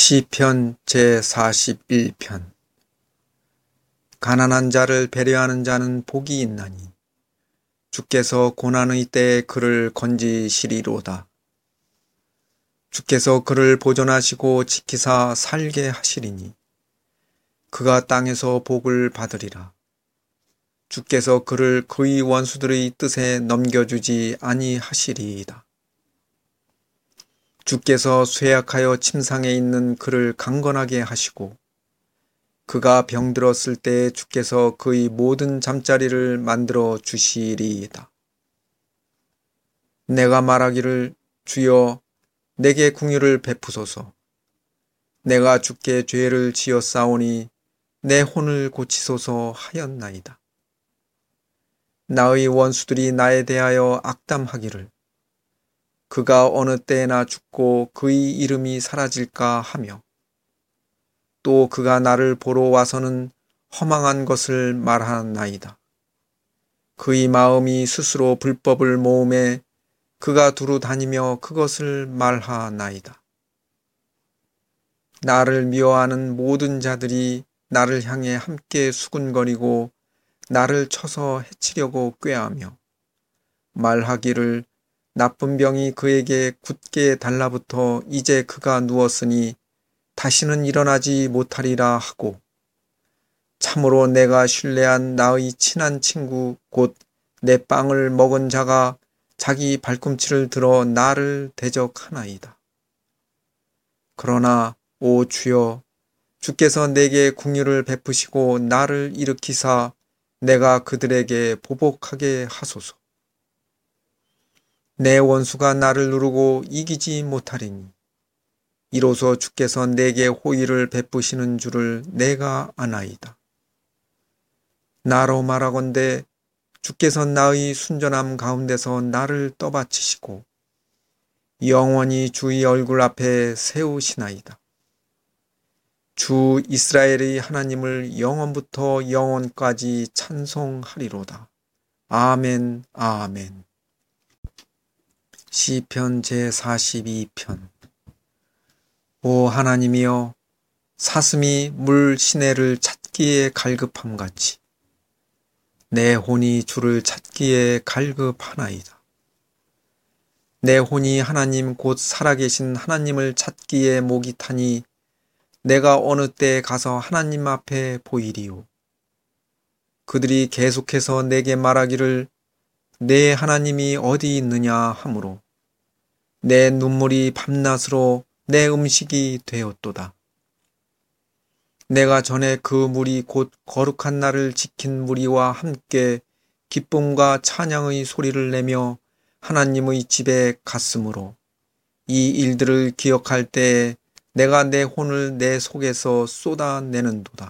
시편 제41편. 가난한 자를 배려하는 자는 복이 있나니 주께서 고난의 때에 그를 건지시리로다. 주께서 그를 보존하시고 지키사 살게 하시리니 그가 땅에서 복을 받으리라. 주께서 그를 그의 원수들의 뜻에 넘겨주지 아니하시리이다. 주께서 쇠약하여 침상에 있는 그를 강건하게 하시고 그가 병들었을 때에 주께서 그의 모든 잠자리를 만들어 주시리이다. 내가 말하기를 주여 내게 긍휼을 베푸소서. 내가 주께 죄를 지었사오니 내 혼을 고치소서 하였나이다. 나의 원수들이 나에 대하여 악담하기를 그가 어느 때에나 죽고 그의 이름이 사라질까 하며 또 그가 나를 보러 와서는 허망한 것을 말하나이다. 그의 마음이 스스로 불법을 모음에 그가 두루 다니며 그것을 말하나이다. 나를 미워하는 모든 자들이 나를 향해 함께 수군거리고 나를 쳐서 해치려고 꾀하며 말하기를 나쁜 병이 그에게 굳게 달라붙어 이제 그가 누웠으니 다시는 일어나지 못하리라 하고 참으로 내가 신뢰한 나의 친한 친구 곧 내 빵을 먹은 자가 자기 발꿈치를 들어 나를 대적하나이다. 그러나 오 주여 주께서 내게 긍휼을 베푸시고 나를 일으키사 내가 그들에게 보복하게 하소서. 내 원수가 나를 누르고 이기지 못하리니 이로써 주께서 내게 호의를 베푸시는 줄을 내가 아나이다. 나로 말하건대 주께서 나의 순전함 가운데서 나를 떠받치시고 영원히 주의 얼굴 앞에 세우시나이다. 주 이스라엘의 하나님을 영원부터 영원까지 찬송하리로다. 아멘, 아멘. 시편 제42편. 오 하나님이여, 사슴이 물 시내를 찾기에 갈급함같이 내 혼이 주를 찾기에 갈급하나이다. 내 혼이 하나님 곧 살아계신 하나님을 찾기에 목이 타니 내가 어느 때에 가서 하나님 앞에 보이리요. 그들이 계속해서 내게 말하기를 내 하나님이 어디 있느냐 하므로 내 눈물이 밤낮으로 내 음식이 되었도다. 내가 전에 그 무리 곧 거룩한 날을 지킨 무리와 함께 기쁨과 찬양의 소리를 내며 하나님의 집에 갔으므로 이 일들을 기억할 때에 내가 내 혼을 내 속에서 쏟아내는도다.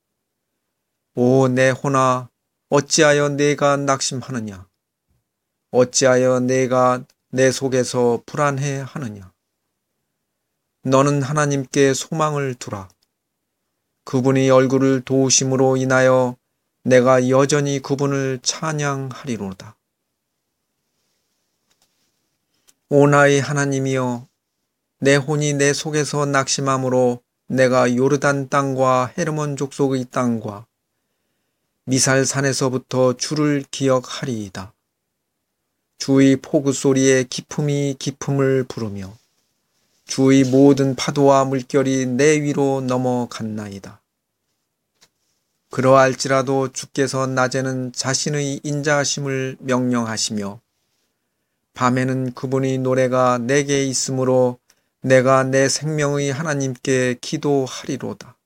오 내 혼아, 어찌하여 내가 낙심하느냐? 어찌하여 내가 내 속에서 불안해하느냐? 너는 하나님께 소망을 두라. 그분의 얼굴을 도우심으로 인하여 내가 여전히 그분을 찬양하리로다. 오 나의 하나님이여, 내 혼이 내 속에서 낙심함으로 내가 요르단 땅과 헤르몬 족속의 땅과 미살산에서부터 주를 기억하리이다. 주의 포구 소리에 기품이 기품을 부르며 주의 모든 파도와 물결이 내 위로 넘어갔나이다. 그러할지라도 주께서 낮에는 자신의 인자하심을 명령하시며 밤에는 그분의 노래가 내게 있으므로 내가 내 생명의 하나님께 기도하리로다.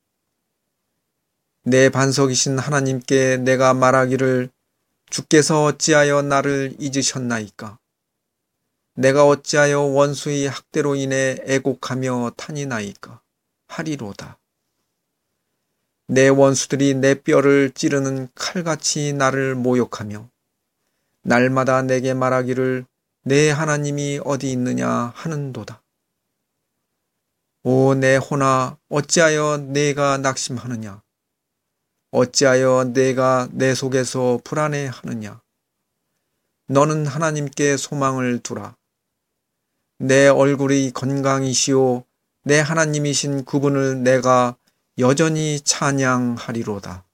내 반석이신 하나님께 내가 말하기를 주께서 어찌하여 나를 잊으셨나이까? 내가 어찌하여 원수의 학대로 인해 애곡하며 탄이나이까? 하리로다. 내 원수들이 내 뼈를 찌르는 칼같이 나를 모욕하며 날마다 내게 말하기를 내 하나님이 어디 있느냐 하는도다. 오 내 혼아, 어찌하여 내가 낙심하느냐? 어찌하여 내가 내 속에서 불안해하느냐? 너는 하나님께 소망을 두라. 내 얼굴의 건강이시오 내 하나님이신 그분을 내가 여전히 찬양하리로다.